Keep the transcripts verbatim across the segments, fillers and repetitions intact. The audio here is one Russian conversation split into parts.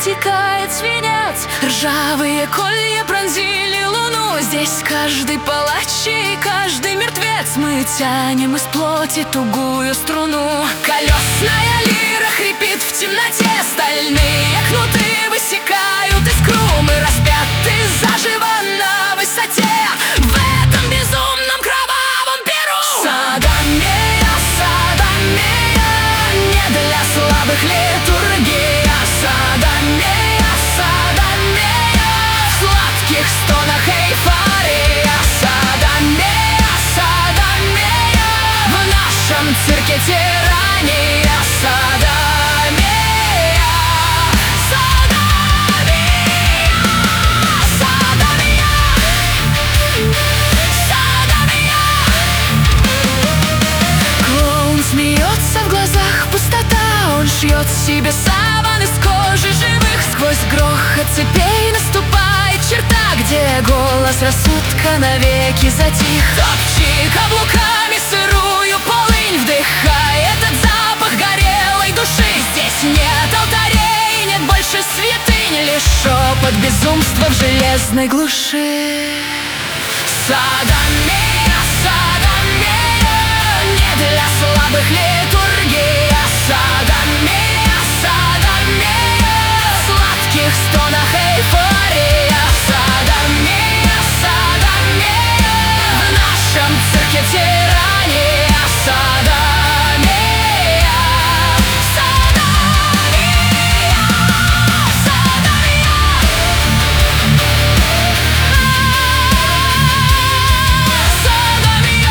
стекает свинец. Ржавые колья пронзили луну. Здесь каждый палач и каждый мертвец. Мы тянем из плоти тугую струну. Колесная лира хрипит в темноте. Стальные кнуты высекают искру. Мы распяты заживо на высоте в этом безумном кровавом перу. Садомия, садомия, не для слабых литургия. Садомия, садомия, в сладких стонах эйфория. Садомия, садомия, в нашем цирке тирания. Садомия, садомия, садомия, садомия. Клоун смеется, в глазах пустота. Он шьет себе саван из кожи живых. Сквозь грохот цепей наступает черта, где голос рассудка навеки затих. Топчи каблуками сырую полынь, вдыхай этот запах горелой души. Здесь нет алтарей, нет больше святынь, лишь шепот безумства в железной глуши. Садомия, садомия, не для слабых литургия. Садомия, садомия, в сладких стонах эйфория. Садомия, садомия, в нашем цирке тирания. Садомия, садомия, садомия, садомия.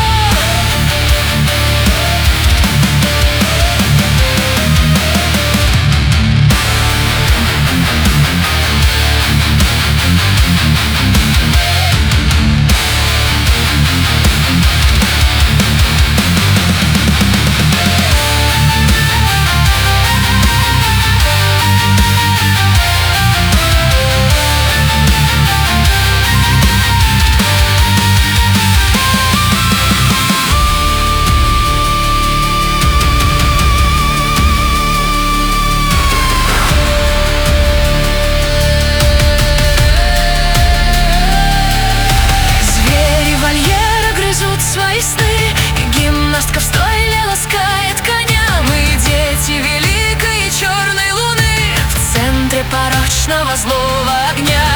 Свои сны, и гимнастка в стойле ласкает коня. Мы дети великой черной луны в центре порочного злого огня.